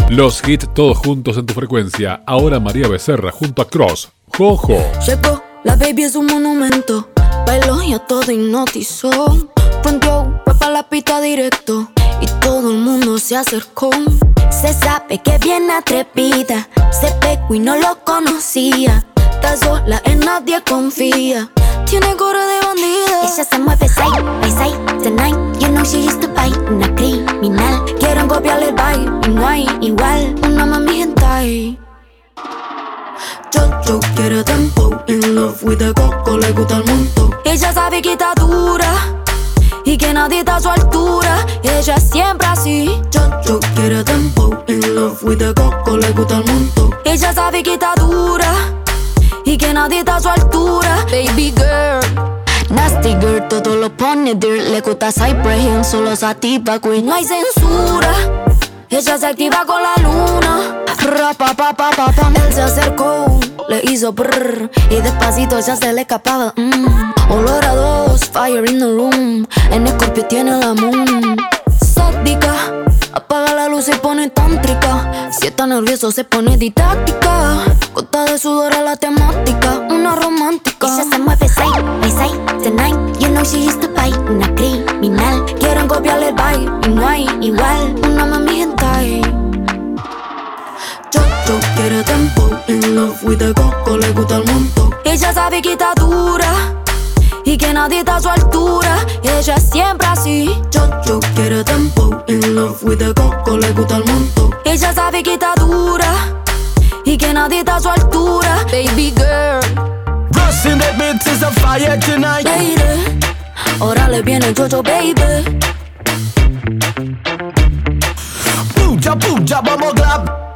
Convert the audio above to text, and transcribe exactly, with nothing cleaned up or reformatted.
Los hits todos juntos en tu frecuencia. Ahora María Becerra junto a Cross. Jojo. Llegó, la baby es un monumento. Bailó y a todo hipnotizó. Fronteó, fue pa' la pista directo y todo el mundo se acercó. Se sabe que bien atrevida, se pegó y no lo conocía. Está sola, en nadie confía. Tiene cara de bandida. Ella se mueve side by side tonight. You know she used to bite, una criminal. Quieren copiarle el baile y no hay igual. Una mami hentai. Jojo quiere tempo, in love with the coco, le gusta el mundo. Ella sabe que está dura y que nadie está a su altura. Ella es siempre así. Jojo quiere tempo, in love with the coco, le gusta el mundo. Ella sabe que está dura y que nadie está a su altura. Baby girl, nasty girl, todo lo pone dirt. Le gusta Cypress Hill, solo sativa queen. No hay censura, ella se activa con la luna. Rapa, pa, pa, pa, pa. Él se acercó, le hizo brrr, y despacito ya se le escapaba. mm. Olor a dos, fire in the room. En Scorpio tiene la moon. Sádica, apaga la luz y pone tántrica. Si está nervioso se pone didáctica. Gota de sudor a la temática, una romántica. Ella se mueve side by side tonight. You know she used to bite, una criminal. Quieren copiarle el baile y no hay igual. Una mami hentai. Jojo quiere tempo, in love with the coco, le gusta el mundo. Ella sabe que está dura y que nadie está a su altura. Ella es siempre así. Jojo quiere tempo, in love with the coco, le gusta el mundo. Ella sabe que está dura y que nadie está a su altura. Baby girl, Rush in the beat is a fire tonight. Lady, ahora le viene Jojo, baby. Puja, puja, vamos clap.